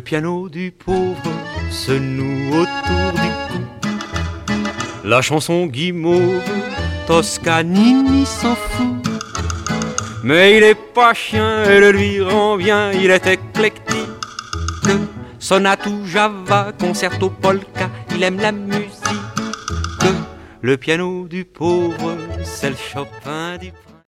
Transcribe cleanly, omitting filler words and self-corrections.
piano du pauvre se noue autour du cou. La chanson guimauve, Toscanini s'en fout. Mais il est pas chien et le lui rend bien, il est éclectique. Sonate ou java, concerto polka, il aime la musique. Le piano du pauvre, c'est le Chopin du